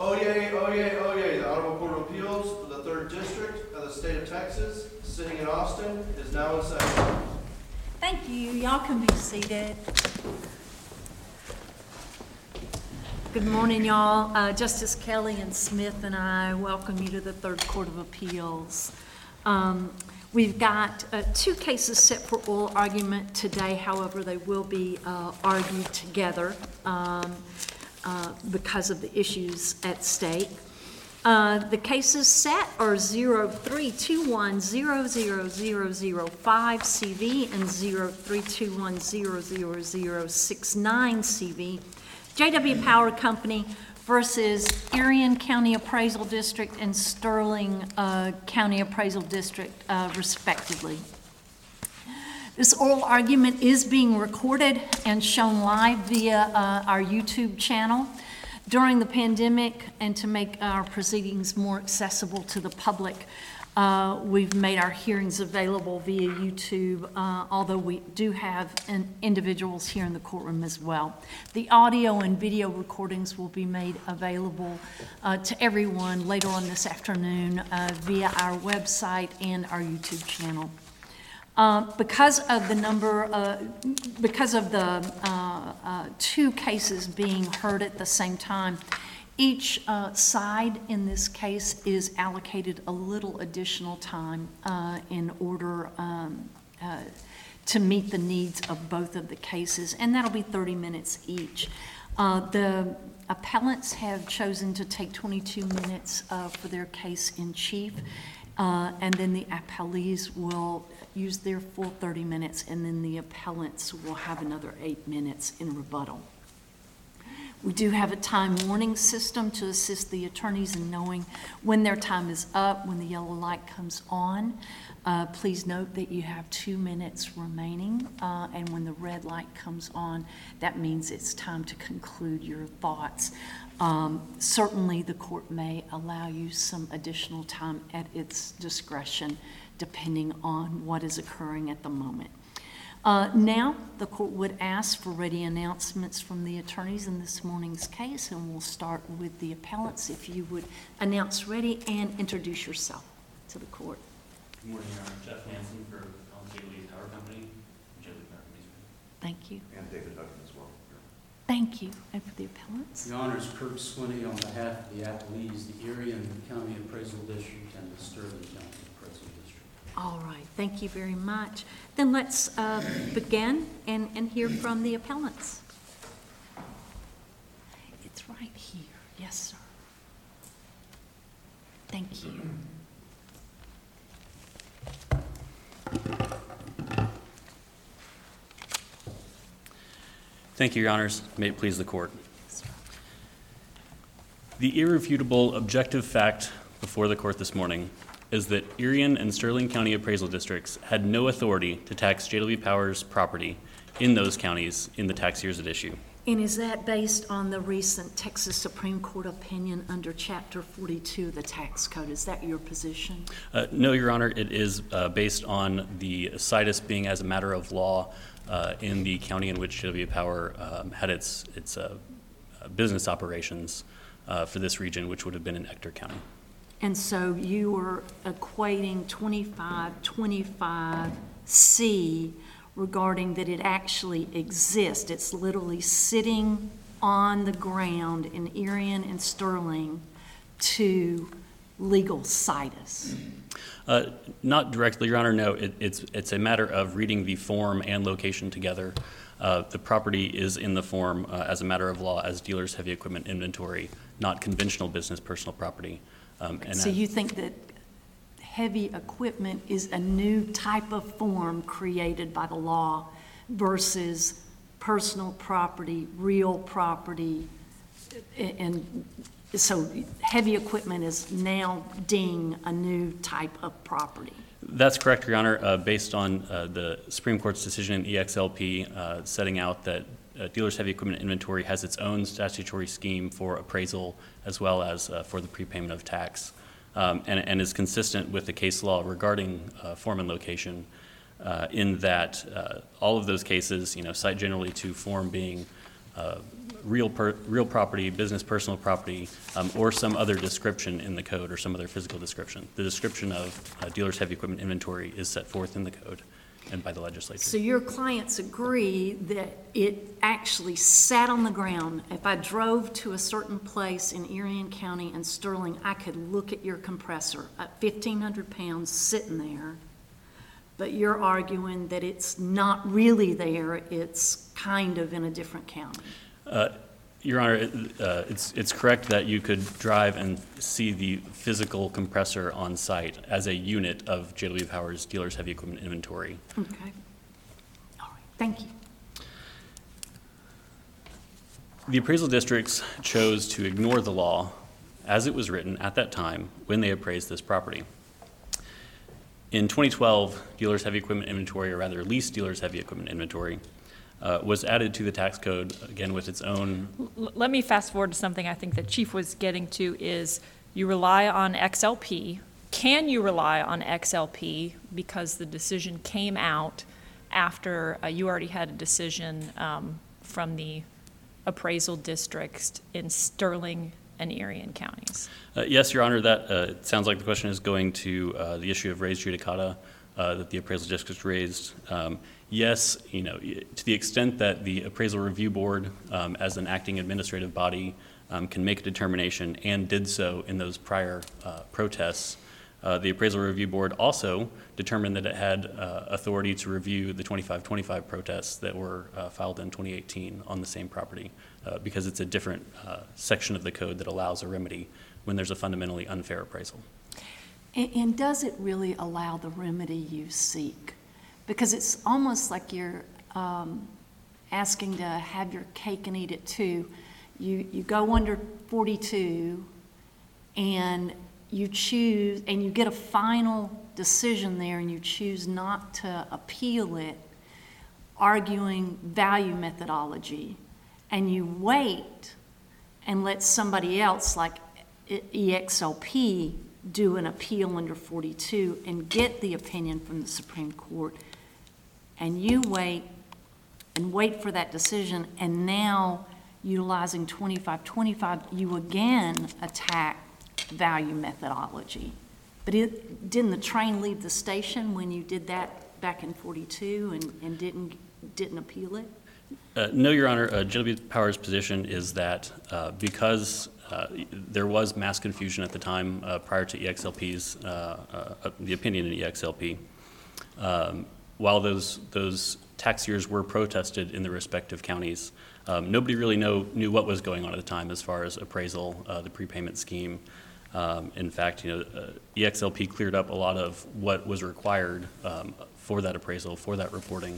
Oyez, oyez, oyez. The Honorable Court of Appeals for the 3rd District of the State of Texas, sitting in Austin, is now in session. Thank you. Y'all can be seated. Good morning, y'all. Justice Kelly and Smith and I welcome you to the 3rd Court of Appeals. We've got 2 cases set for oral argument today. However, they will be argued together because of the issues at stake. The cases set are 0321000005 CV and 0321000069 CV. JW Power Company versus Irion County Appraisal District and Sterling County Appraisal District, respectively. This oral argument is being recorded and shown live via our YouTube channel. During the pandemic, and to make our proceedings more accessible to the public, we've made our hearings available via YouTube, although we do have individuals here in the courtroom as well. The audio and video recordings will be made available to everyone later on this afternoon via our website and our YouTube channel. Because of the 2 cases being heard at the same time, each side in this case is allocated a little additional time in order to meet the needs of both of the cases, and that'll be 30 minutes each. The appellants have chosen to take 22 minutes for their case in chief, and then the appellees will use their full 30 minutes, and then the appellants will have another 8 minutes in rebuttal. We do have a time warning system to assist the attorneys in knowing when their time is up, when the yellow light comes on. Please note that you have 2 minutes remaining, and when the red light comes on, that means it's time to conclude your thoughts. Certainly, the court may allow you some additional time at its discretion, depending on what is occurring at the moment. Now, the court would ask for ready announcements from the attorneys in this morning's case, and we'll start with the appellants. If you would announce ready and introduce yourself to the court. Good morning, Your Honor. Jeff Hansen for JW Power Company. JW Power Company. Thank you. And David Hutton as well. Thank you. And for the appellants? Your Honor, Kirk Swinney on behalf of the appellees, the Irion County Appraisal District and the Sterling County Appraisal District. All right. Thank you very much. Then let's begin and hear from the appellants. It's right here. Yes, sir. Thank you. Thank you, Your Honors. May it please the court. The irrefutable objective fact before the court this morning is that Irion and Sterling County Appraisal Districts had no authority to tax JW Power's property in those counties in the tax years at issue. And is that based on the recent Texas Supreme Court opinion under Chapter 42 of the tax code? Is that your position? No, Your Honor. It is based on the situs being as a matter of law in the county in which JW Power had its business operations for this region, which would have been in Ector County. And so you were equating 2525C regarding that it actually exists. It's literally sitting on the ground in Irion and Sterling to legal situs. Not directly, Your Honor. No, it's a matter of reading the form and location together. The property is in the form as a matter of law as dealer's heavy equipment inventory, not conventional business personal property. So you think that heavy equipment is a new type of form created by the law versus personal property, real property, and so heavy equipment is now deemed a new type of property? That's correct, Your Honor, based on the Supreme Court's decision in EXLP setting out that dealer's heavy equipment inventory has its own statutory scheme for appraisal as well as for the prepayment of tax, and is consistent with the case law regarding form and location in that all of those cases, cite generally to form being real property, business personal property, or some other description in the code or some other physical description. The description of dealer's heavy equipment inventory is set forth in the code and by the legislature. So your clients agree that it actually sat on the ground. If I drove to a certain place in Erie County and Sterling, I could look at your compressor at 1,500 pounds sitting there, but you're arguing that it's not really there, it's kind of in a different county. Your Honor, it's correct that you could drive and see the physical compressor on site as a unit of J.W. Power's dealer's heavy equipment inventory. Okay. All right, thank you. The appraisal districts chose to ignore the law as it was written at that time when they appraised this property. In 2012, dealer's heavy equipment inventory, or rather leased dealer's heavy equipment inventory, was added to the tax code, again, with its own. Let me fast forward to something I think that Chief was getting to is you rely on XLP. Can you rely on XLP because the decision came out after you already had a decision from the appraisal districts in Sterling and Erie counties? Yes, Your Honor, that it sounds like the question is going to the issue of res judicata that the appraisal districts raised. Yes, to the extent that the appraisal review board, as an acting administrative body, can make a determination and did so in those prior protests, the appraisal review board also determined that it had authority to review the 2525 protests that were filed in 2018 on the same property, because it's a different section of the code that allows a remedy when there's a fundamentally unfair appraisal. And does it really allow the remedy you seek? Because it's almost like you're asking to have your cake and eat it too. You go under 42 and you choose, and you get a final decision there and you choose not to appeal it, arguing value methodology, and you wait and let somebody else like EXLP do an appeal under 42 and get the opinion from the Supreme Court, and you wait and wait for that decision, and now utilizing 2525, you again attack value methodology. But didn't the train leave the station when you did that back in 42 and didn't appeal it? No, Your Honor. J.W. Power's position is that because there was mass confusion at the time prior to EXLP's, the opinion in EXLP, while those tax years were protested in the respective counties, nobody really knew what was going on at the time as far as appraisal, the prepayment scheme. In fact, EXLP cleared up a lot of what was required for that appraisal, for that reporting,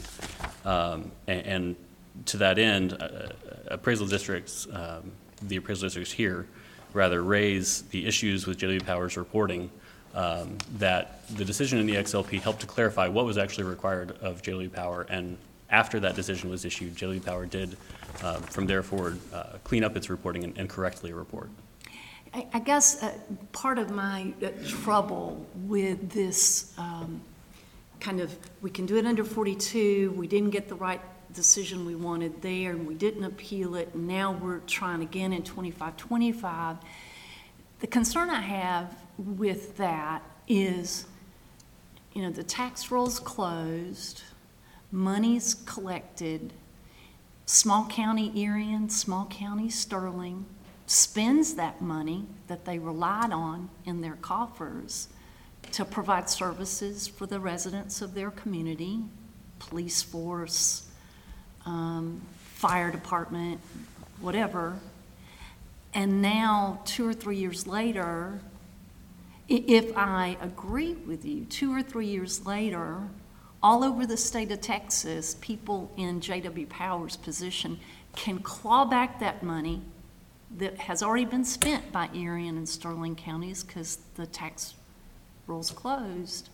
and to that end, appraisal districts, the appraisal districts here, rather raise the issues with J.W. Power's reporting, that the decision in the XLP helped to clarify what was actually required of J.W. Power, and after that decision was issued, J.W. Power did, from there forward, clean up its reporting and correctly report. I guess part of my trouble with this kind of, we can do it under 42, we didn't get the right decision we wanted there, and we didn't appeal it, and now we're trying again in 2525. The concern I have with that is, the tax roll's closed, money's collected, small county Erie, small county Sterling spends that money that they relied on in their coffers to provide services for the residents of their community, police force, fire department, whatever. And now, 2 or 3 years later, if I agree with you, 2 or 3 years later, all over the state of Texas, people in J.W. Power's position can claw back that money that has already been spent by Erie and Sterling counties because the tax roll's closed.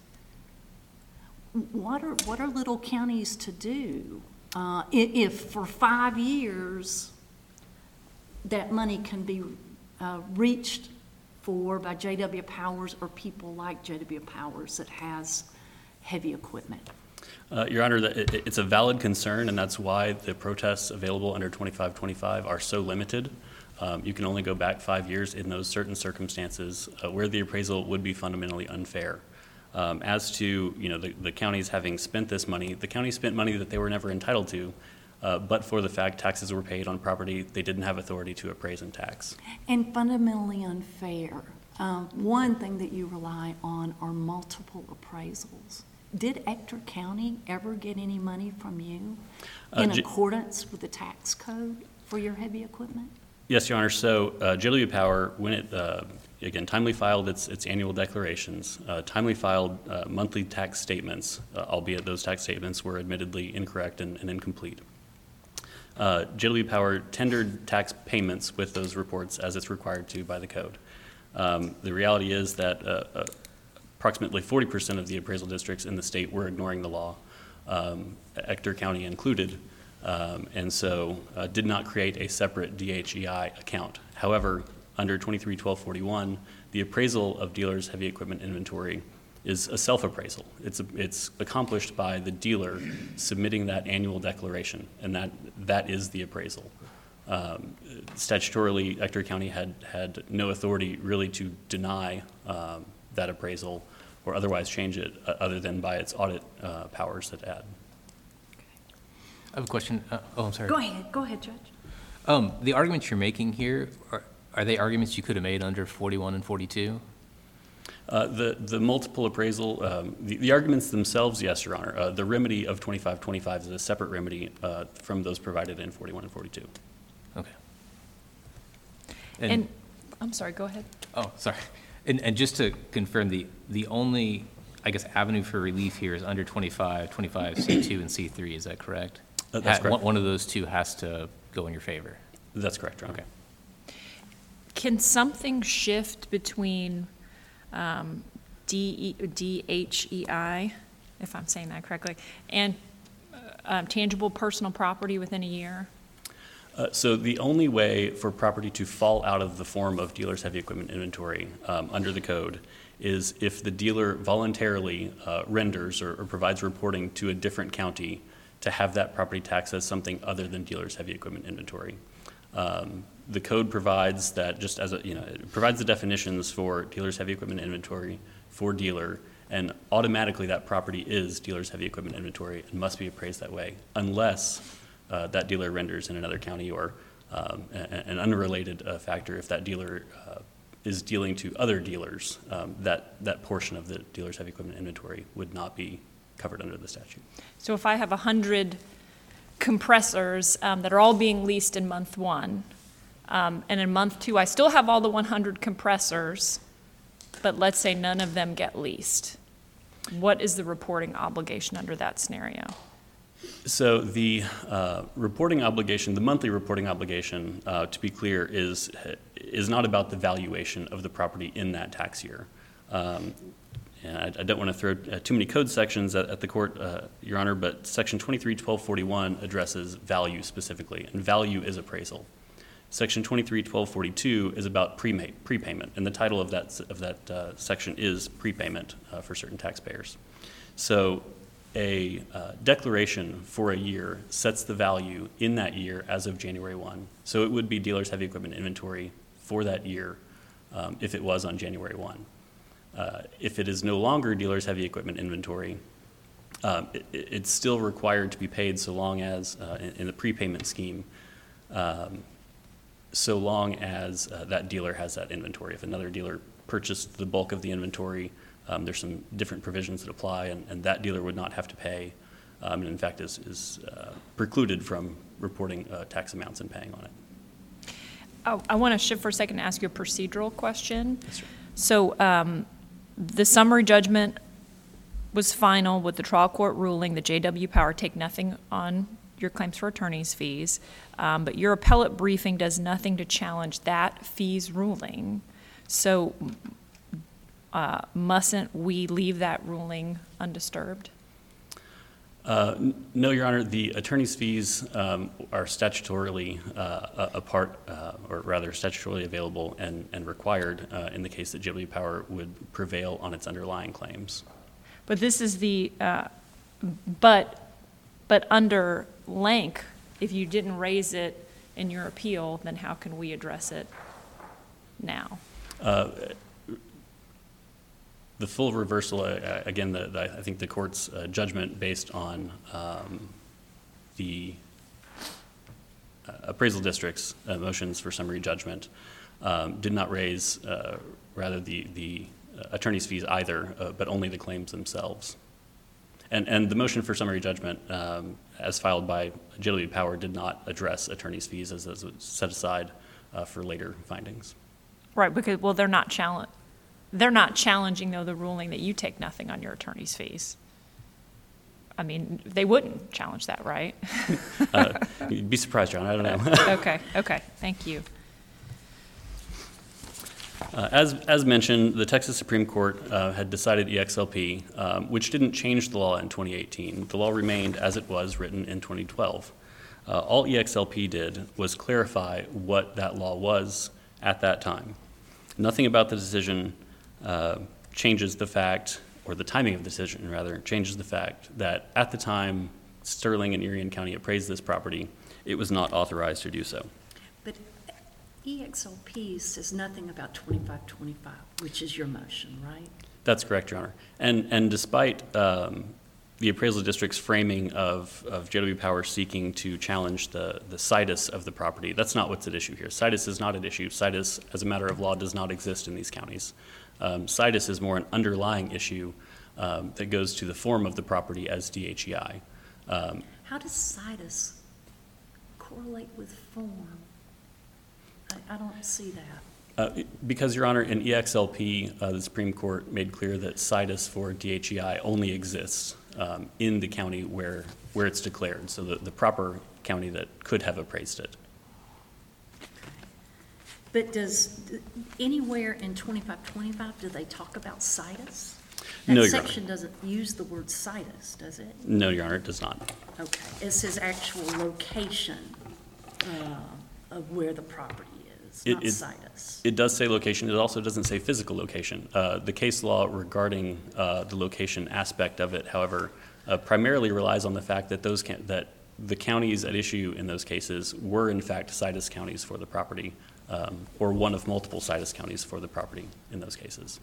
What are little counties to do if for 5 years that money can be reached for by J.W. Powers or people like J.W. Powers that has heavy equipment? Your Honor, it's a valid concern, and that's why the protests available under 2525 are so limited. You can only go back 5 years in those certain circumstances where the appraisal would be fundamentally unfair. As to the counties having spent this money, the county spent money that they were never entitled to, but for the fact taxes were paid on property they didn't have authority to appraise and tax. And fundamentally unfair. One thing that you rely on are multiple appraisals. Did Ector County ever get any money from you in accordance with the tax code for your heavy equipment? Yes, Your Honor. So JW Power, when it, again, timely filed its annual declarations, timely filed monthly tax statements, albeit those tax statements were admittedly incorrect and incomplete. JW Power tendered tax payments with those reports as it's required to by the code. The reality is that approximately 40% of the appraisal districts in the state were ignoring the law, Ector County included, and so did not create a separate DHEI account. However, under 23-1241, the appraisal of dealers' heavy equipment inventory is a self-appraisal. It's accomplished by the dealer submitting that annual declaration, and that is the appraisal. Statutorily, Ector County had no authority really to deny that appraisal or otherwise change it other than by its audit powers that add. I have a question. I'm sorry. Go ahead, Judge. The arguments you're making here, are they arguments you could have made under 41 and 42? The multiple appraisal, the arguments themselves, yes, Your Honor. The remedy of 2525 is a separate remedy from those provided in 41 and 42. Okay. And I'm sorry, go ahead. Oh, sorry. And just to confirm, the only, I guess, avenue for relief here is under 25, C2 and C3, is that correct? That's correct. One of those two has to go in your favor. That's correct, Your Honor. Okay. Can something shift between DHEI, if I'm saying that correctly, and tangible personal property within a year? So the only way for property to fall out of the form of dealer's heavy equipment inventory under the code is if the dealer voluntarily renders or provides reporting to a different county to have that property taxed as something other than dealer's heavy equipment inventory. The code provides that just as it provides the definitions for dealer's heavy equipment inventory for dealer, and automatically that property is dealer's heavy equipment inventory and must be appraised that way, unless that dealer renders in another county or an unrelated factor. If that dealer is dealing to other dealers, that portion of the dealer's heavy equipment inventory would not be covered under the statute. So if I have 100 compressors that are all being leased in month 1, and in month 2 I still have all the 100 compressors, but let's say none of them get leased, what is the reporting obligation under that scenario? So the reporting obligation, the monthly reporting obligation, to be clear, is not about the valuation of the property in that tax year. And I don't want to throw too many code sections at the court, Your Honor, but Section 23-1241 addresses value specifically, and value is appraisal. Section 23-1242 is about prepayment, and the title of that section is prepayment for certain taxpayers. So a declaration for a year sets the value in that year as of January 1. So it would be dealer's heavy equipment inventory for that year if it was on January 1. If it is no longer dealer's heavy equipment inventory, it's still required to be paid so long as, in the prepayment scheme, so long as that dealer has that inventory. If another dealer purchased the bulk of the inventory, there's some different provisions that apply, and that dealer would not have to pay, and in fact is precluded from reporting tax amounts and paying on it. I want to shift for a second and ask you a procedural question. Yes, sir. So the summary judgment was final with the trial court ruling that JW Power take nothing on your claims for attorney's fees, but your appellate briefing does nothing to challenge that fees ruling. So mustn't we leave that ruling undisturbed? No, Your Honor. The attorney's fees are statutorily or rather statutorily available and required in the case that JW Power would prevail on its underlying claims. But this is the But under Lank, if you didn't raise it in your appeal, then how can we address it now? The full reversal, again, I think the court's judgment based on the appraisal district's motions for summary judgment did not raise, rather, the attorney's fees either, but only the claims themselves. And the motion for summary judgment, as filed by JW Power, did not address attorney's fees as was set aside for later findings. Right, because, well, they're not challenging, though, the ruling that you take nothing on your attorney's fees. I mean, they wouldn't challenge that, right? You'd be surprised, John. I don't know. Okay, thank you. As mentioned, the Texas Supreme Court had decided EXLP, which didn't change the law in 2018. The law remained as it was written in 2012. All EXLP did was clarify what that law was at that time. Nothing about the decision changes the fact, or the timing of the decision, rather, changes the fact that at the time Sterling and Erie County appraised this property, it was not authorized to do so. But EXLP says nothing about 2525, which is your motion, right? That's correct, Your Honor. And despite the appraisal district's framing of JW Power seeking to challenge the situs of the property, that's not what's at issue here. Situs is not at issue. Situs, as a matter of law, does not exist in these counties. Situs is more an underlying issue that goes to the form of the property as DHEI. How does situs correlate with form? I don't see that. Because, Your Honor, in EXLP, the Supreme Court made clear that situs for DHEI only exists in the county where it's declared, so the proper county that could have appraised it. But does, anywhere in 2525, do they talk about situs? No, That Your Honor. section doesn't use the word situs, does it? No, Your Honor, it does not. Okay, it says actual location of where the property is, not situs. It does say location. It also doesn't say physical location. The case law regarding the location aspect of it, however, primarily relies on the fact that that the counties at issue in those cases were in fact situs counties for the property, or one of multiple situs counties for the property in those cases.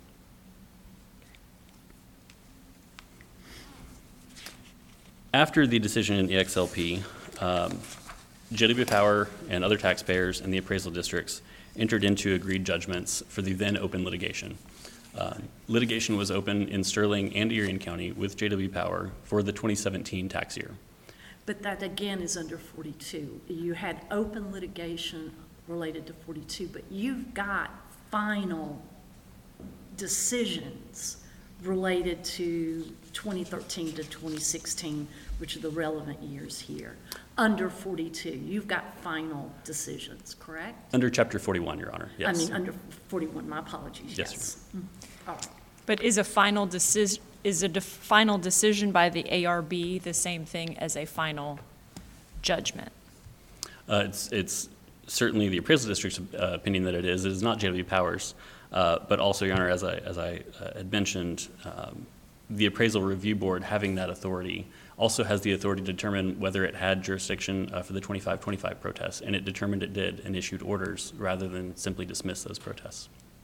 After the decision in EXLP, JW Power and other taxpayers and the appraisal districts entered into agreed judgments for the then open litigation. Litigation was open in Sterling and Erie County with JW Power for the 2017 tax year. But that again is under 42. You had open litigation related to 42, but you've got final decisions related to 2013 to 2016, which are the relevant years here. Under 42, you've got final decisions, correct? Under Chapter 41, Your Honor, yes. I mean, under 41, my apologies, Yes, yes. All right. But is a final decision by the ARB the same thing as a final judgment? It's certainly the appraisal district's opinion that it is. It is not JW Power's. But also, Your Honor, as I had mentioned, the Appraisal Review Board, having that authority, also has the authority to determine whether it had jurisdiction for the 2525 protests, and it determined it did and issued orders rather than simply dismiss those protests.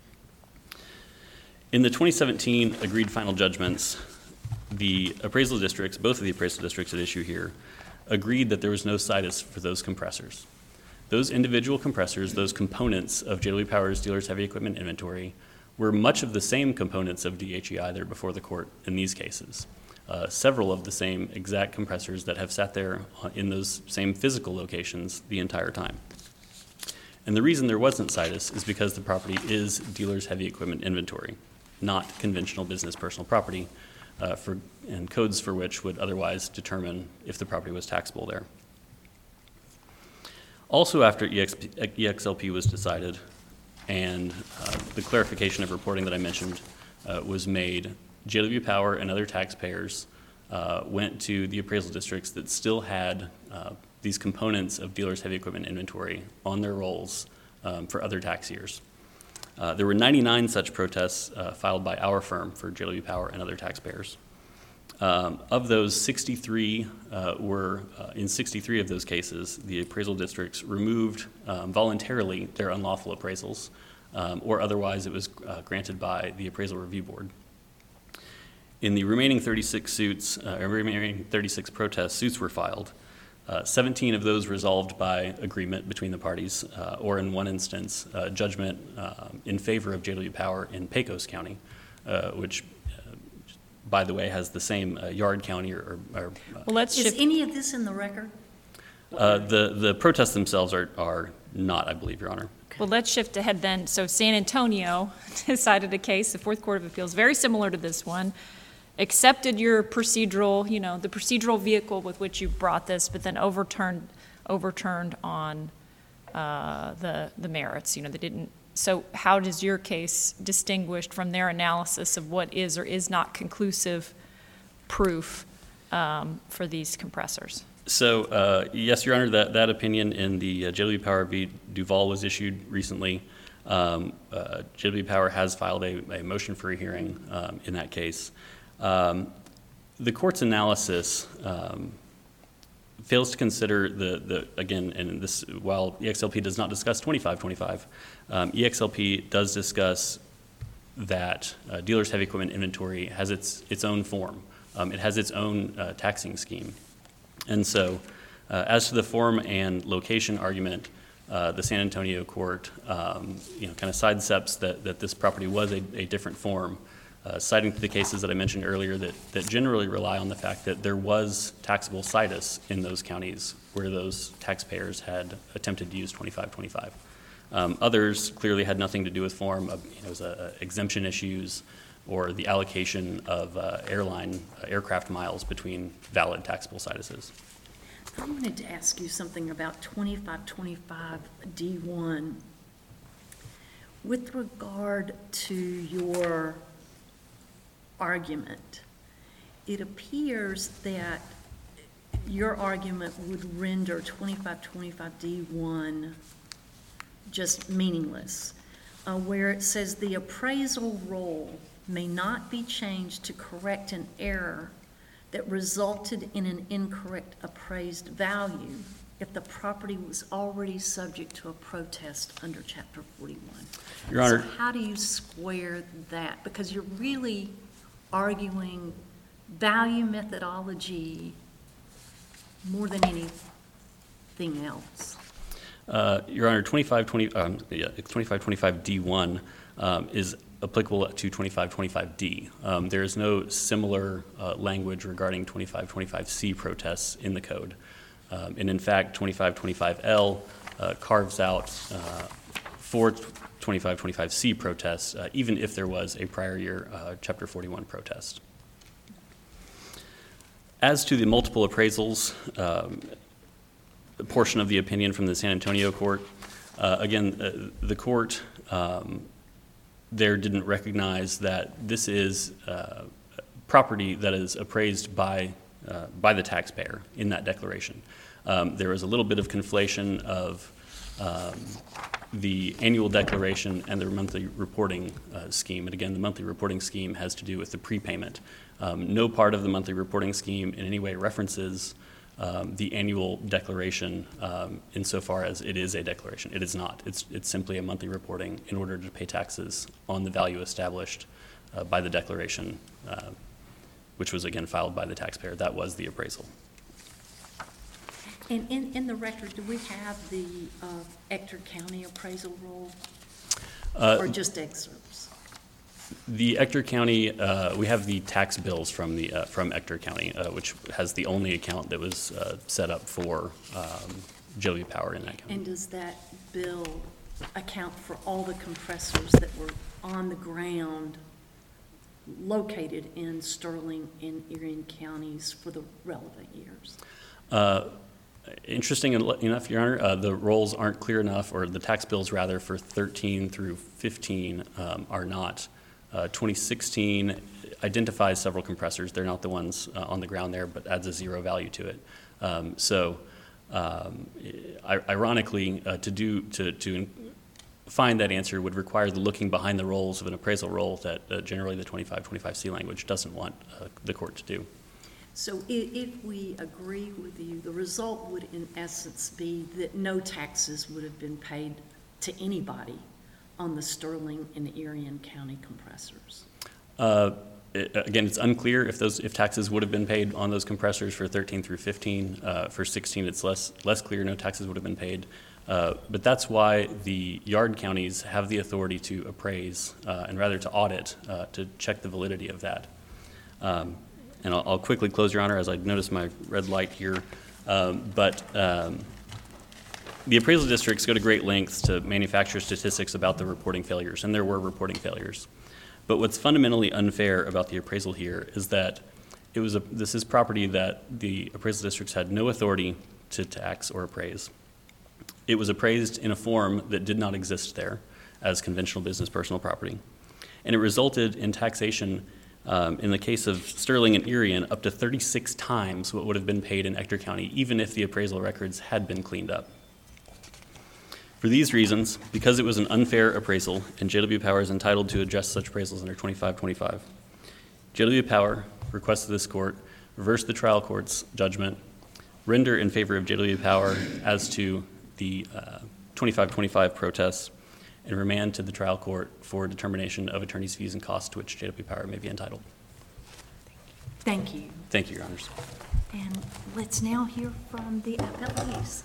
In the 2017 agreed final judgments, the appraisal districts, both of the appraisal districts at issue here, agreed that there was no situs for those compressors. Those individual compressors, those components of JW Power's dealer's heavy equipment inventory, were much of the same components of DHEI that are before the court in these cases. Several of the same exact compressors that have sat there in those same physical locations the entire time. And the reason there wasn't situs is because the property is dealer's heavy equipment inventory, not conventional business personal property, and codes for which would otherwise determine if the property was taxable there. Also, after EXLP was decided and the clarification of reporting that I mentioned was made, JW Power and other taxpayers went to the appraisal districts that still had these components of dealers' heavy equipment inventory on their rolls for other tax years. There were 99 such protests filed by our firm for JW Power and other taxpayers. Of those, 63 were, in 63 of those cases, the appraisal districts removed voluntarily their unlawful appraisals, or otherwise it was granted by the Appraisal Review Board. In the remaining 36 suits, remaining 36 protest suits were filed. 17 of those resolved by agreement between the parties, or in one instance, judgment in favor of J.W. Power in Pecos County, which, by the way, has the same yard county or Well, let's Is shift. any of this in the record? the protests themselves are not, I believe, Your Honor. Well, let's shift ahead then. So San Antonio decided a case, the Fourth Court of Appeals, very similar to this one, accepted your procedural, the procedural vehicle with which you brought this, but then overturned on the merits. They didn't. So how does your case distinguish from their analysis of what is or is not conclusive proof for these compressors? So, yes, Your Honor, that opinion in the J.W. Power v. Duval was issued recently. J.W. Power has filed a motion for a hearing in that case. The court's analysis fails to consider again, and this, while EXLP does not discuss 2525, EXLP does discuss that dealer's heavy equipment inventory has its own form. It has its own taxing scheme. And so, as to the form and location argument, the San Antonio court, kind of sidesteps that this property was a different form, citing the cases that I mentioned earlier that generally rely on the fact that there was taxable situs in those counties where those taxpayers had attempted to use 2525. Others clearly had nothing to do with form. It was exemption issues or the allocation of aircraft miles between valid taxable situses. I wanted to ask you something about 2525 D1. With regard to your argument, it appears that your argument would render 2525 D1 just meaningless, where it says the appraisal role may not be changed to correct an error that resulted in an incorrect appraised value if the property was already subject to a protest under Chapter 41. Your Honor. So how do you square that? Because you're really arguing value methodology more than anything else. Your Honor, 2525 D1 is applicable to 2525D. There is no similar language regarding 2525C protests in the code. And in fact, 2525L carves out for 2525C protests, even if there was a prior year Chapter 41 protest. As to the multiple appraisals, portion of the opinion from the San Antonio court, again, the court there didn't recognize that this is property that is appraised by the taxpayer in that declaration. There was a little bit of conflation of the annual declaration and the monthly reporting scheme. And again, the monthly reporting scheme has to do with the prepayment. No part of the monthly reporting scheme in any way references the annual declaration insofar as it is a declaration. It is not. It's simply a monthly reporting in order to pay taxes on the value established by the declaration, which was again filed by the taxpayer. That was the appraisal. And in the record, do we have the Ector County appraisal roll? Or just excerpts? The Ector County, we have the tax bills from Ector County, which has the only account that was set up for J.W. Power in that county. And does that bill account for all the compressors that were on the ground located in Sterling and Erie counties for the relevant years? Interesting enough, Your Honor, the rolls aren't clear enough, or the tax bills rather, for 13 through 15 are not. 2016 identifies several compressors. They're not the ones on the ground there, but adds a zero value to it. find that answer would require the looking behind the rolls of an appraisal roll that generally the 2525C language doesn't want the court to do. So if we agree with you, the result would in essence be that no taxes would have been paid to anybody on the Sterling and Erie County compressors. Again, it's unclear if taxes would have been paid on those compressors for 13 through 15. For 16, it's less clear. No taxes would have been paid. But that's why the yard counties have the authority to appraise and rather to audit to check the validity of that. And I'll quickly close, Your Honor, as I notice my red light here. The appraisal districts go to great lengths to manufacture statistics about the reporting failures, and there were reporting failures. But what's fundamentally unfair about the appraisal here is that this is property that the appraisal districts had no authority to tax or appraise. It was appraised in a form that did not exist there as conventional business personal property. And it resulted in taxation, in the case of Sterling and Erie, up to 36 times what would have been paid in Ector County, even if the appraisal records had been cleaned up. For these reasons, because it was an unfair appraisal and J.W. Power is entitled to adjust such appraisals under 2525, J.W. Power requests that this court reverse the trial court's judgment, render in favor of J.W. Power as to the 2525 protests, and remand to the trial court for determination of attorney's fees and costs to which J.W. Power may be entitled. Thank you. Thank you, Your Honors. And let's now hear from the appellees.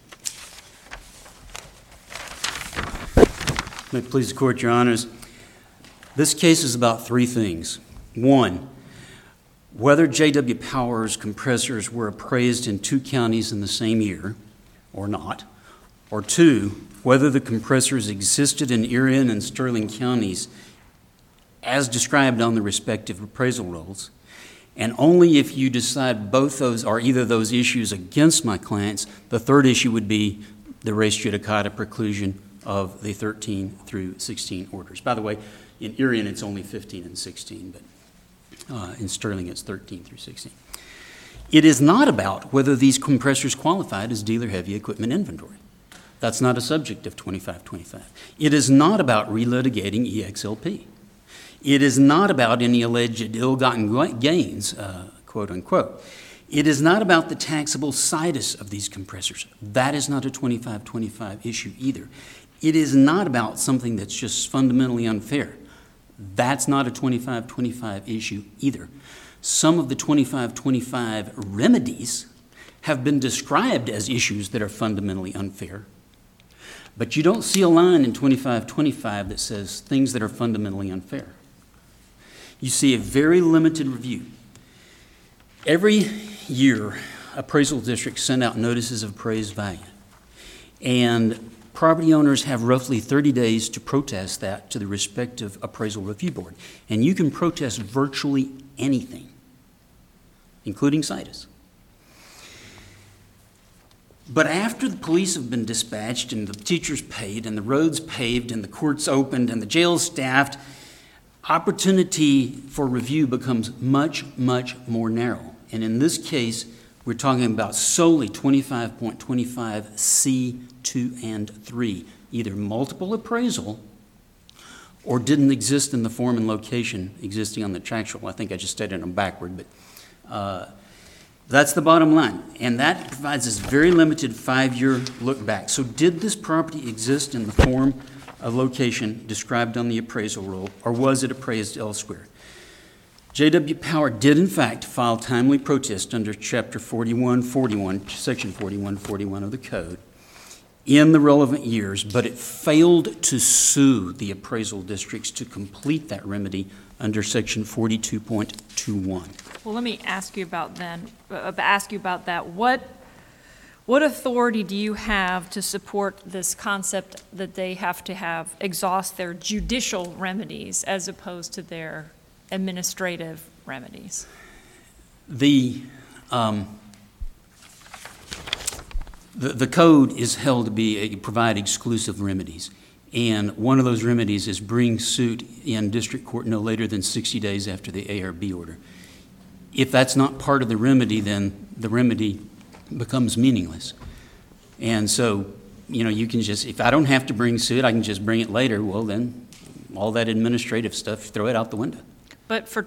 May it please the court, Your Honors. This case is about three things. One, whether J.W. Power's compressors were appraised in two counties in the same year or not. Or two, whether the compressors existed in Erie and Sterling counties as described on the respective appraisal rolls. And only if you decide both those or either of those issues against my clients, the third issue would be the res judicata preclusion of the 13 through 16 orders. By the way, in Erie it's only 15 and 16, but in Sterling it's 13 through 16. It is not about whether these compressors qualified as dealer heavy equipment inventory. That's not a subject of 2525. It is not about relitigating EXLP. It is not about any alleged ill-gotten gains, quote unquote. It is not about the taxable situs of these compressors. That is not a 2525 issue either. It is not about something that's just fundamentally unfair. That's not a 2525 issue either. Some of the 2525 remedies have been described as issues that are fundamentally unfair. But you don't see a line in 2525 that says things that are fundamentally unfair. You see a very limited review. Every year, appraisal districts send out notices of appraised value. And property owners have roughly 30 days to protest that to the respective appraisal review board. And you can protest virtually anything, including situs. But after the police have been dispatched and the teachers paid and the roads paved and the courts opened and the jails staffed, opportunity for review becomes much, much more narrow. And in this case, we're talking about solely 25.25C 2 and 3, either multiple appraisal or didn't exist in the form and location existing on the tax roll. I think I just stated them backward, but that's the bottom line. And that provides this very limited 5-year look back. So did this property exist in the form of location described on the appraisal roll, or was it appraised elsewhere? J.W. Power did, in fact, file timely protest under Chapter 4141, Section 4141 of the Code in the relevant years, but it failed to sue the appraisal districts to complete that remedy under Section 42.21. Well, let me ask you about that. What authority do you have to support this concept that they have to exhaust their judicial remedies as opposed to their administrative remedies? The code is held to provide exclusive remedies. And one of those remedies is bring suit in district court no later than 60 days after the ARB order. If that's not part of the remedy, then the remedy becomes meaningless. And so you can just, if I don't have to bring suit, I can just bring it later. Well, then, all that administrative stuff, throw it out the window. But for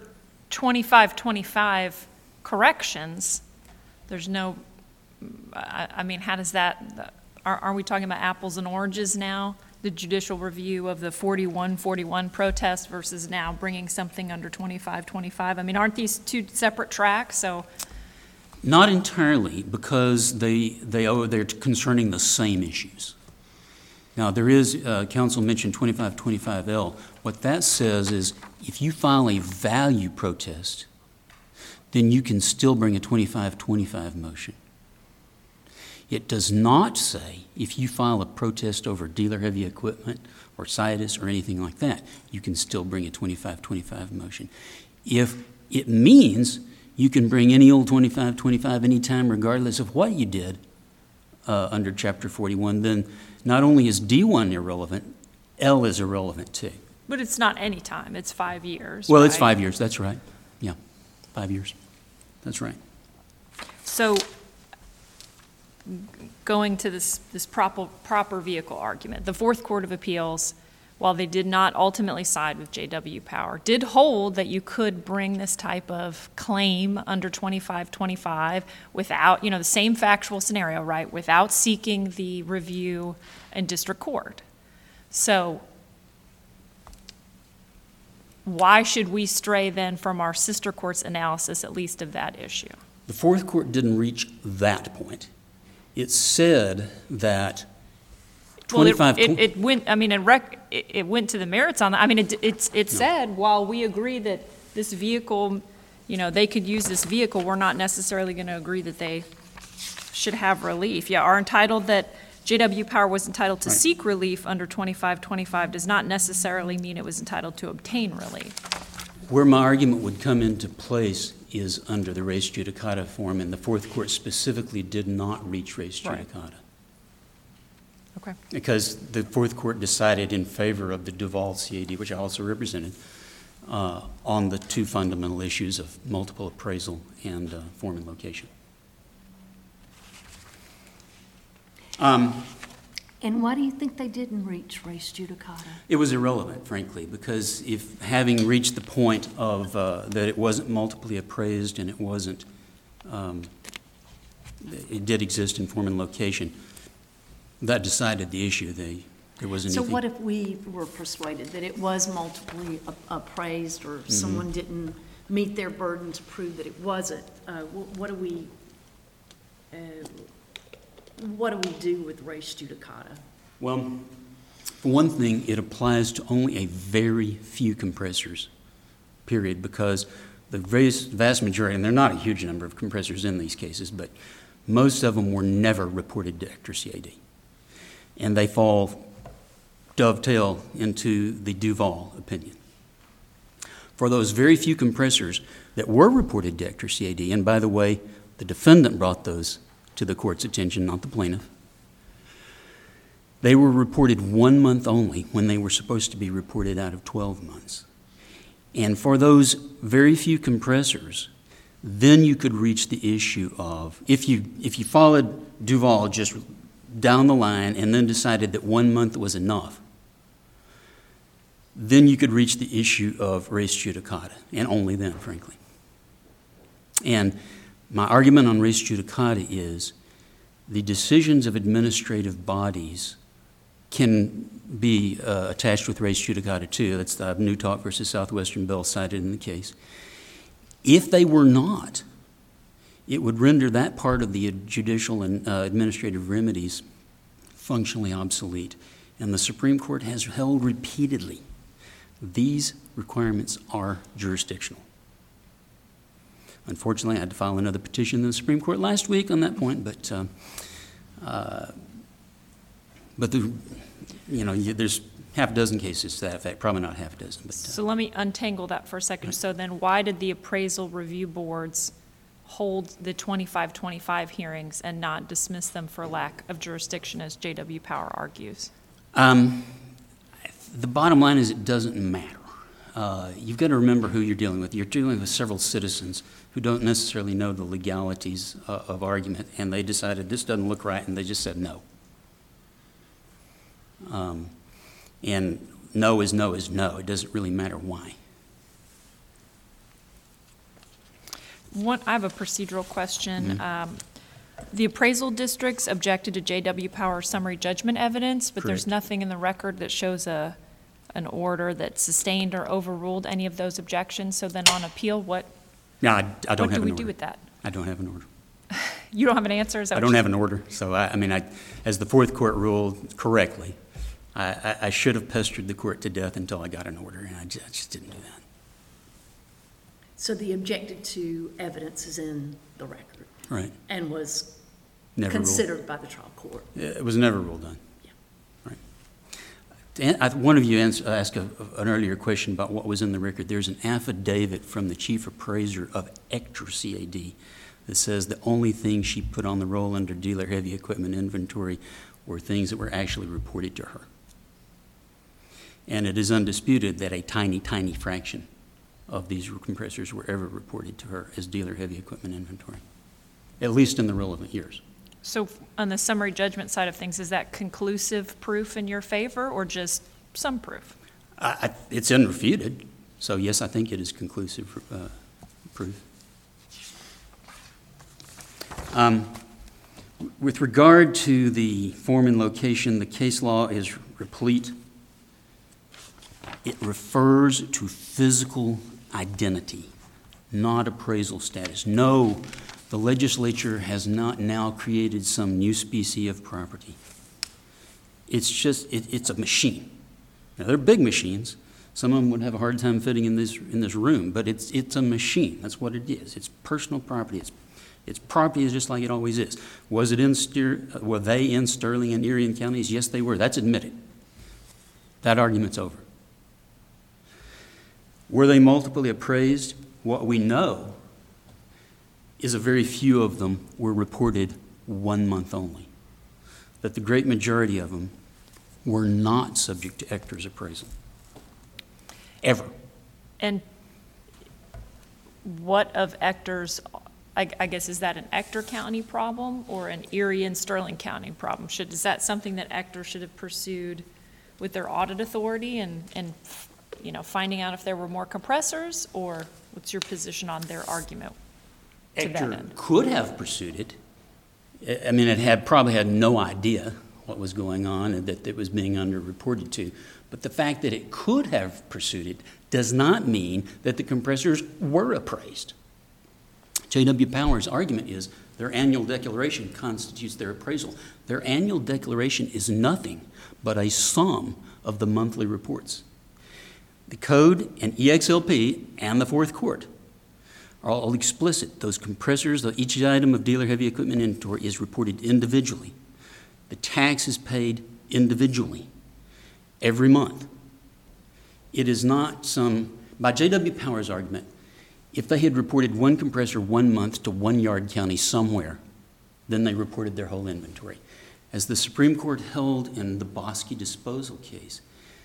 2525 corrections, there's no, I mean, how does that, are we talking about apples and oranges now? The judicial review of the 4141 protest versus now bringing something under 2525? I mean, aren't these two separate tracks? So, Not entirely, because they're concerning the same issues. Now, there is, counsel mentioned 2525L. What that says is if you file a value protest, then you can still bring a 2525 motion. It does not say if you file a protest over dealer heavy equipment or situs or anything like that, you can still bring a 2525 motion. If it means you can bring any old 2525 anytime regardless of what you did under Chapter 41, then not only is D1 irrelevant, L is irrelevant too. but it's not any time, it's 5 years. Well, it's right? 5 years, that's right. Yeah, 5 years. That's right. So, going to this proper vehicle argument, the Fourth Court of Appeals, while they did not ultimately side with J.W. Power, did hold that you could bring this type of claim under 2525 without, the same factual scenario, right, without seeking the review in district court. So, why should we stray then from our sister court's analysis, at least of that issue? The Fourth Court didn't reach that point. It said that 25... Well, it went, I mean, it went to the merits on that. I mean, it said, while we agree that this vehicle, they could use this vehicle, we're not necessarily going to agree that they should have relief. Yeah, are entitled that J.W. Power was entitled to seek relief under 2525 does not necessarily mean it was entitled to obtain relief. Where my argument would come into place is under the res judicata form, and the Fourth Court specifically did not reach res Right. judicata. Okay. Because the Fourth Court decided in favor of the Duval CAD, which I also represented, on the two fundamental issues of multiple appraisal and form and location. And why do you think they didn't reach res judicata? It was irrelevant, frankly, because if having reached the point of that it wasn't multiply appraised and it wasn't, it did exist in form and location, that decided the issue. There wasn't So anything. what if we were persuaded that it was multiply appraised or someone didn't meet their burden to prove that it wasn't? What do we do with res judicata? Well, for one thing, it applies to only a very few compressors, period, because the vast majority, and there are not a huge number of compressors in these cases, but most of them were never reported to Ector CAD. And they dovetail into the Duval opinion. For those very few compressors that were reported to Ector CAD, and by the way, the defendant brought those to the court's attention, not the plaintiff, they were reported 1 month only when they were supposed to be reported out of 12 months. And for those very few compressors, then you could reach the issue of, if you followed Duval just down the line and then decided that 1 month was enough, then you could reach the issue of res judicata, and only then, frankly. And my argument on res judicata is the decisions of administrative bodies can be attached with res judicata too. That's the Newtalk versus Southwestern Bell cited in the case. If they were not, it would render that part of the judicial and administrative remedies functionally obsolete. And the Supreme Court has held repeatedly these requirements are jurisdictional. Unfortunately, I had to file another petition in the Supreme Court last week on that point, but there's half a dozen cases to that effect, probably not half a dozen. But, So let me untangle that for a second. So then why did the appraisal review boards hold the 2525 hearings and not dismiss them for lack of jurisdiction, as J.W. Power argues? The bottom line is it doesn't matter. You've got to remember who you're dealing with. You're dealing with several citizens who don't necessarily know the legalities of argument, and they decided this doesn't look right, and they just said no. And no is no is no. It doesn't really matter why. I have a procedural question. Mm-hmm. The appraisal districts objected to J.W. Power's summary judgment evidence, but there's Correct. nothing in the record that shows an order that sustained or overruled any of those objections. So then on appeal, what No, I don't do have an we order. do with that? I don't have an order. You don't have an answer? Is that I what don't you- have an order. So, as the fourth court ruled correctly, I should have pestered the court to death until I got an order, and I just didn't do that. So the objected to evidence is in the record Right. and was Never ruled. considered by the trial court. It was never ruled on. Yeah. Right. One of you asked an earlier question about what was in the record. There's an affidavit from the chief appraiser of Ector CAD that says the only thing she put on the roll under dealer heavy equipment inventory were things that were actually reported to her. And it is undisputed that a tiny, tiny fraction of these compressors were ever reported to her as dealer heavy equipment inventory, at least in the relevant years. So on the summary judgment side of things, is that conclusive proof in your favor or just some proof? It's unrefuted, so yes, I think it is conclusive proof. With regard to the form and location, the case law is replete. It refers to physical identity, not appraisal status. No, the legislature has not now created some new species of property. It's just, it's a machine. Now, they're big machines. Some of them would have a hard time fitting in this room, but it's a machine. That's what it is. It's personal property. Its property is just like it always is. Were they in Sterling and Erie counties? Yes, they were. That's admitted. That argument's over. Were they multiply appraised? What we know is a very few of them were reported 1 month only. That the great majority of them were not subject to Ector's appraisal. Ever. And what of Ector's, I guess, is that an Ector County problem or an Erie and Sterling County problem? Is that something that Ector should have pursued with their audit authority and finding out if there were more compressors, or what's your position on their argument to that Ector end? could have pursued it. I mean, it probably had no idea what was going on and that it was being underreported to. But the fact that it could have pursued it does not mean that the compressors were appraised. J.W. Power's argument is their annual declaration constitutes their appraisal. Their annual declaration is nothing but a sum of the monthly reports. The code and EXLP and the fourth court are all explicit. Those compressors, each item of dealer heavy equipment inventory is reported individually. The tax is paid individually every month. It is not by J.W. Power's argument, if they had reported one compressor 1 month to one yard county somewhere, then they reported their whole inventory. As the Supreme Court held in the Bosque disposal case,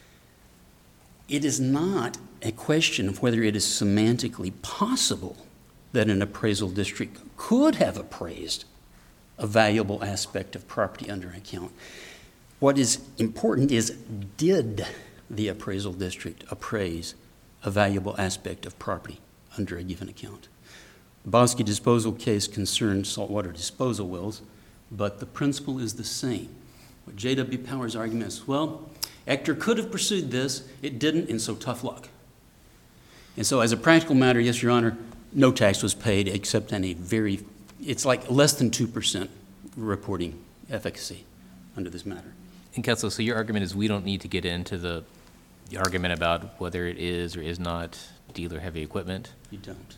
it is not a question of whether it is semantically possible that an appraisal district could have appraised a valuable aspect of property under account. What is important is, did the appraisal district appraise a valuable aspect of property under a given account? The Bosque disposal case concerned saltwater disposal wells, but the principle is the same. What J.W. Power's argument is, well, Ector could have pursued this, it didn't, and so tough luck. And so as a practical matter, yes, Your Honor, no tax was paid except on it's like less than 2% reporting efficacy under this matter. And counsel, so your argument is we don't need to get into the argument about whether it is or is not dealer heavy equipment? You don't.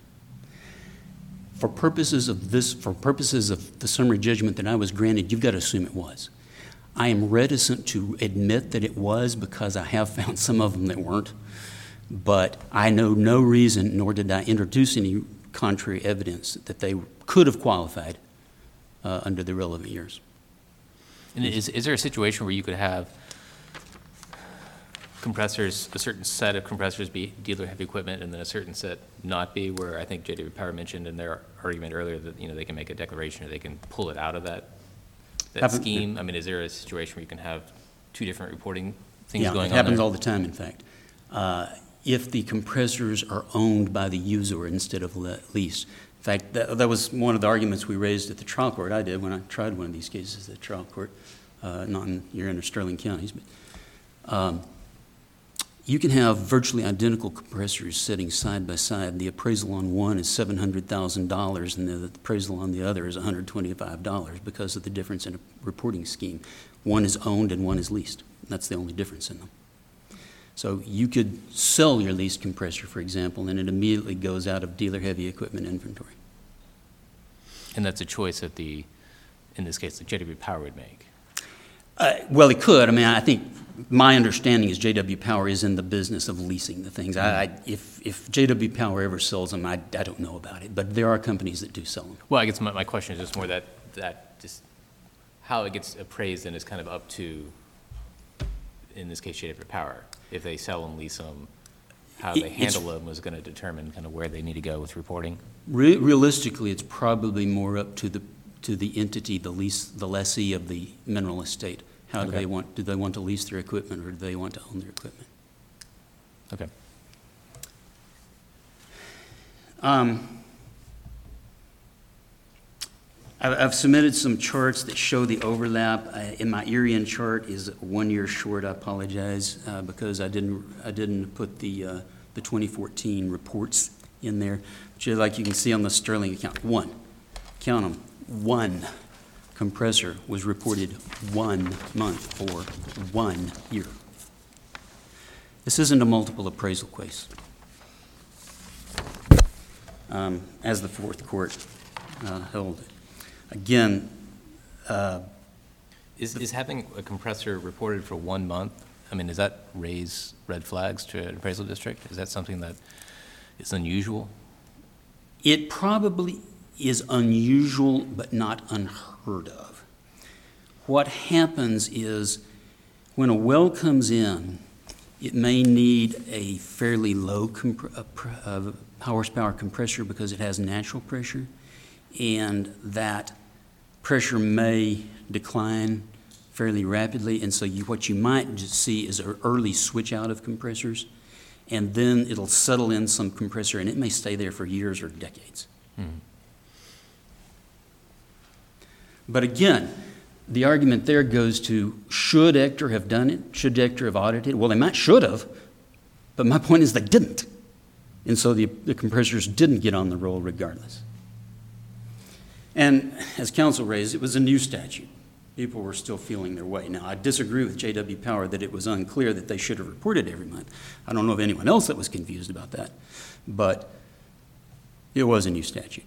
For purposes of the summary judgment that I was granted, you've got to assume it was. I am reticent to admit that it was because I have found some of them that weren't, but I know no reason, nor did I introduce any contrary evidence that they could have qualified under the relevant years. And is there a situation where you could have compressors, a certain set of compressors be dealer heavy equipment and then a certain set not be, where I think J.W. Power mentioned in their argument earlier that they can make a declaration or they can pull it out of that scheme? I mean, is there a situation where you can have two different reporting things Yeah, going on it happens there? all the time, in fact. If the compressors are owned by the user instead of leased. In fact, that was one of the arguments we raised at the trial court. I did when I tried one of these cases at the trial court, not in your inner Sterling counties. But you can have virtually identical compressors sitting side by side. The appraisal on one is $700,000, and the appraisal on the other is $125 because of the difference in a reporting scheme. One is owned and one is leased. That's the only difference in them. So you could sell your leased compressor, for example, and it immediately goes out of dealer heavy equipment inventory. And that's a choice that in this case, the JW Power would make. Well, it could. I mean, I think my understanding is JW Power is in the business of leasing the things. If JW Power ever sells them, I don't know about it, but there are companies that do sell them. Well, I guess my question is just more that just how it gets appraised and is kind of up to, in this case, JW Power. If they sell them, lease them, how they handle them is going to determine kind of where they need to go with reporting. Realistically, it's probably more up to the entity, the lessee of the mineral estate. How do Okay. do they want to lease their equipment, or do they want to own their equipment? Okay. I've submitted some charts that show the overlap. In my Irian chart is 1 year short. I apologize because I didn't put the 2014 reports in there. But like you can see on the Sterling account, count them, one compressor was reported 1 month or 1 year. This isn't a multiple appraisal case. As the Fourth Court held it. Again, Is having a compressor reported for 1 month, I mean, does that raise red flags to an appraisal district? Is that something that is unusual? it probably is unusual but not unheard of. What happens is when a well comes in, it may need a fairly low horsepower compressor because it has natural pressure, and that pressure may decline fairly rapidly, and so what you might just see is an early switch out of compressors, and then it'll settle in some compressor, and it may stay there for years or decades. Mm-hmm. But again, the argument there goes to, should Ector have done it? Should Ector have audited it? Well, they should have, but my point is they didn't. And so the compressors didn't get on the roll regardless. And as counsel raised, it was a new statute. People were still feeling their way. Now, I disagree with J.W. Power that it was unclear that they should have reported every month. I don't know of anyone else that was confused about that, but it was a new statute.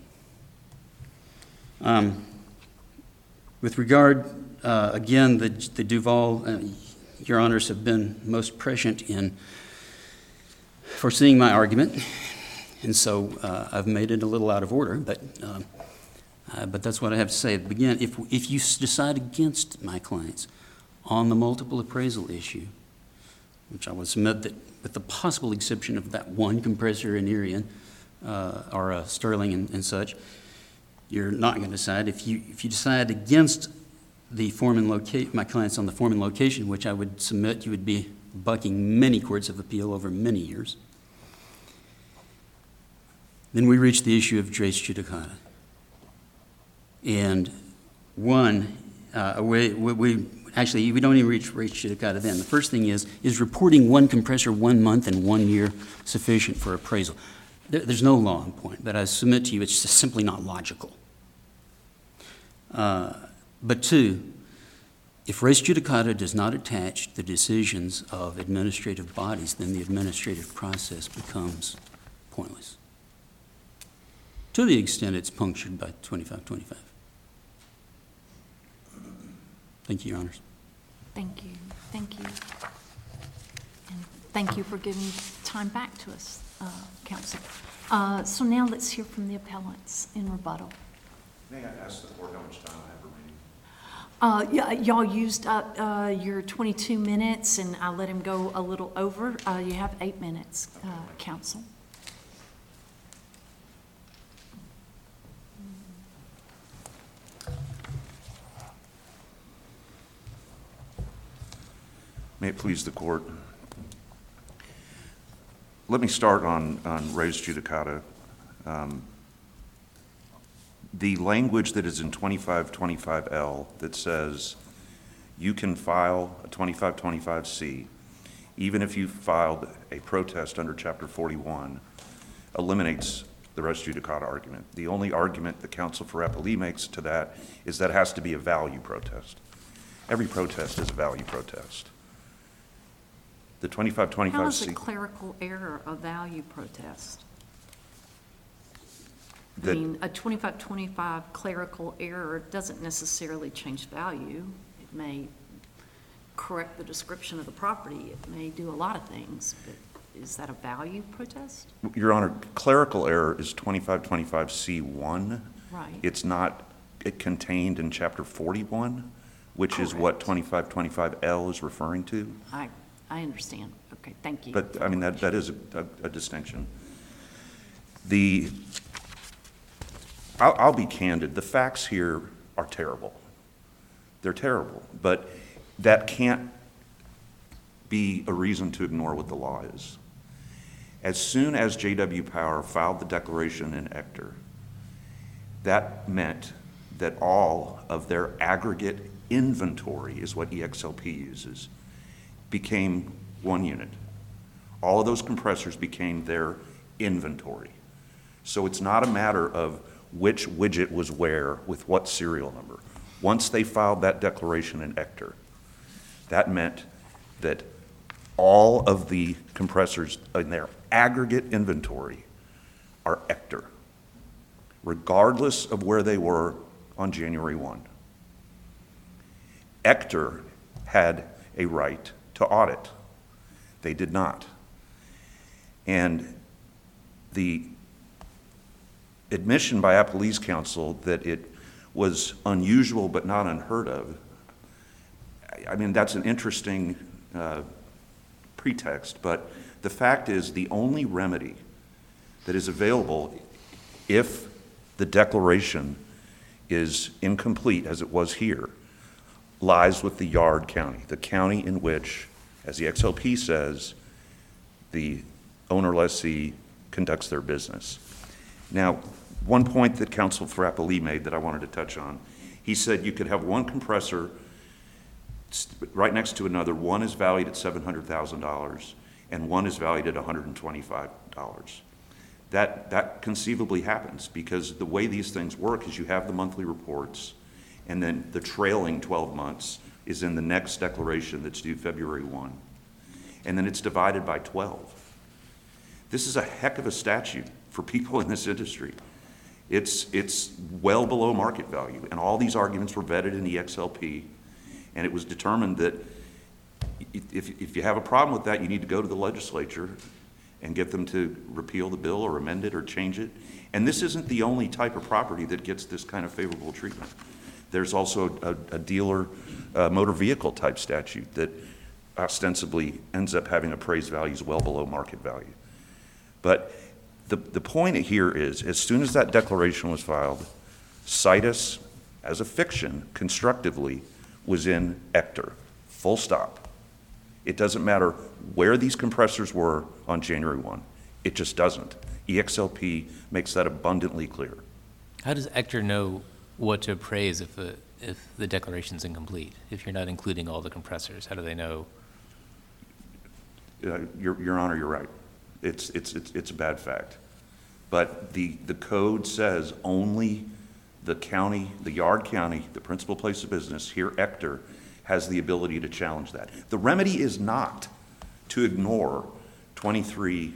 With regard, again, the Duval, your honors have been most prescient in foreseeing my argument, and so I've made it a little out of order, but that's what I have to say. Again, if you decide against my clients on the multiple appraisal issue, which I would submit that with the possible exception of that one compressor in Irian, or Sterling and such, you're not going to decide. If you decide against the my clients on the form and location, which I would submit you would be bucking many courts of appeal over many years, then we reach the issue of res judicata. And one, we don't even reach res judicata then. The first thing is reporting one compressor 1 month and 1 year sufficient for appraisal? There's no law on point, but I submit to you it's just simply not logical. But two, if res judicata does not attach the decisions of administrative bodies, then the administrative process becomes pointless, to the extent it's punctured by 2525. Thank you, Your Honors. Thank you, thank you. And thank you for giving time back to us, counsel. So now let's hear from the appellants in rebuttal. May I ask the board how much time I have remaining? Y'all used up your 22 minutes, and I let him go a little over. You have 8 minutes, counsel. May it please the court. Let me start on res judicata. The language that is in 2525L that says you can file a 2525C even if you filed a protest under Chapter 41 eliminates the res judicata argument. The only argument the counsel for Appellee makes to that is that it has to be a value protest. Every protest is a value protest. The 2525C. How is a clerical error a value protest? I mean, a 2525 clerical error doesn't necessarily change value. It may correct the description of the property. It may do a lot of things, but is that a value protest? Your Honor, clerical error is 2525C1. Right. It's not contained in Chapter 41, which is what 2525L is referring to. I understand. Okay, thank you. But, I mean, that is a distinction. I'll be candid. The facts here are terrible. They're terrible. But that can't be a reason to ignore what the law is. As soon as J.W. Power filed the declaration in Ector, that meant that all of their aggregate inventory, is what EXLP uses, became one unit. All of those compressors became their inventory. So it's not a matter of which widget was where with what serial number. Once they filed that declaration in Ector, that meant that all of the compressors in their aggregate inventory are Ector, regardless of where they were on January 1. Ector had a right to audit. They did not. And the admission by Appellee's counsel that it was unusual but not unheard of, I mean, that's an interesting pretext, but the fact is the only remedy that is available if the declaration is incomplete, as it was here, lies with the yard county, the county in which, as the XLP says, the owner lessee conducts their business. Now, one point that counsel for Appellee made that I wanted to touch on, he said you could have one compressor right next to another. One is valued at $700,000 and one is valued at $125. That conceivably happens because the way these things work is you have the monthly reports and then the trailing 12 months is in the next declaration that's due February 1. And then it's divided by 12. This is a heck of a statute for people in this industry. It's well below market value, and all these arguments were vetted in the XLP, and it was determined that if you have a problem with that, you need to go to the legislature and get them to repeal the bill or amend it or change it. And this isn't the only type of property that gets this kind of favorable treatment. There's also a dealer motor vehicle type statute that ostensibly ends up having appraised values well below market value. But the point here is, as soon as that declaration was filed, Citus, as a fiction, constructively, was in Ector, full stop. It doesn't matter where these compressors were on January 1. It just doesn't. EXLP makes that abundantly clear. How does Ector know what to appraise if the declaration's incomplete? If you're not including all the compressors, how do they know? Your Honor, you're right. It's a bad fact. But the code says only the county, the yard county, the principal place of business, here Ector, has the ability to challenge that. The remedy is not to ignore 23,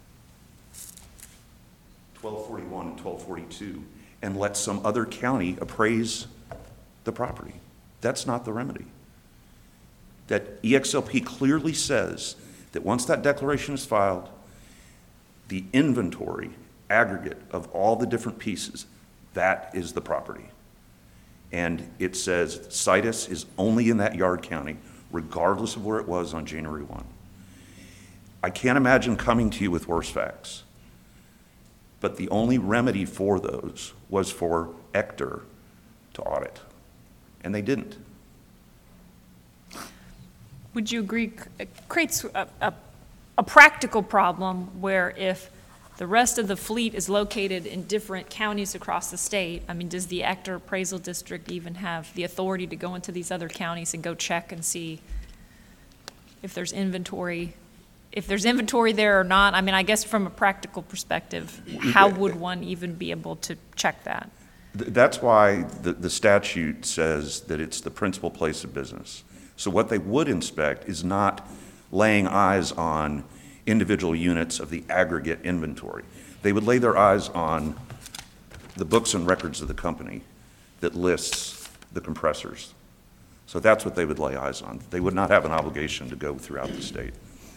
1241 and 1242 and let some other county appraise the property. That's not the remedy. That EXLP clearly says that once that declaration is filed, the inventory aggregate of all the different pieces, that is the property. And it says Citus is only in that yard county, regardless of where it was on January 1. I can't imagine coming to you with worse facts. But the only remedy for those was for Ector to audit. And they didn't. Would you agree it creates a practical problem where if the rest of the fleet is located in different counties across the state, I mean, does the Ector Appraisal District even have the authority to go into these other counties and go check and see if there's inventory there or not? I mean, I guess from a practical perspective, how would one even be able to check that? That's why the statute says that it's the principal place of business. So what they would inspect is not laying eyes on individual units of the aggregate inventory. They would lay their eyes on the books and records of the company that lists the compressors. So that's what they would lay eyes on. They would not have an obligation to go throughout the state.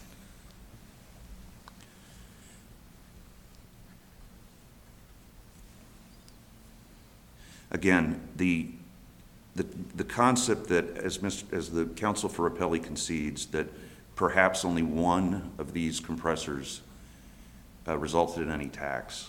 Again, the concept that, as the counsel for Appelli concedes, that perhaps only one of these compressors resulted in any tax,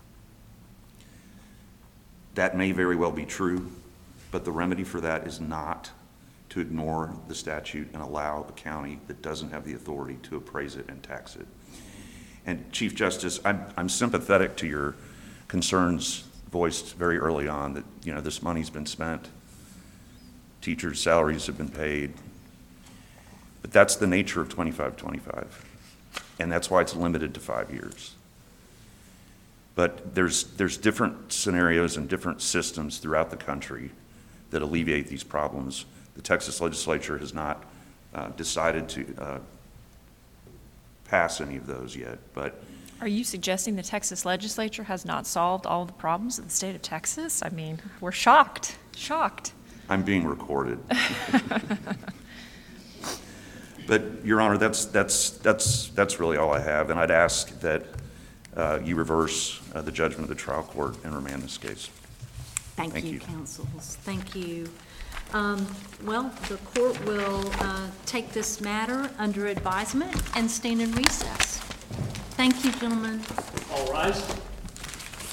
that may very well be true, but the remedy for that is not to ignore the statute and allow a county that doesn't have the authority to appraise it and tax it. And Chief Justice, I'm sympathetic to your concerns voiced very early on that, you know, this money's been spent, teachers' salaries have been paid, but that's the nature of 2525, and that's why it's limited to 5 years. But there's different scenarios and different systems throughout the country that alleviate these problems. The Texas legislature has not decided to pass any of those yet, but Are you suggesting the Texas legislature has not solved all the problems of the state of Texas? I mean, we're shocked. I'm being recorded. But, Your Honor, that's really all I have, and I'd ask that you reverse the judgment of the trial court and remand this case. Thank you, counsels. Thank you. Well, the court will take this matter under advisement and stand in recess. Thank you, gentlemen. All rise.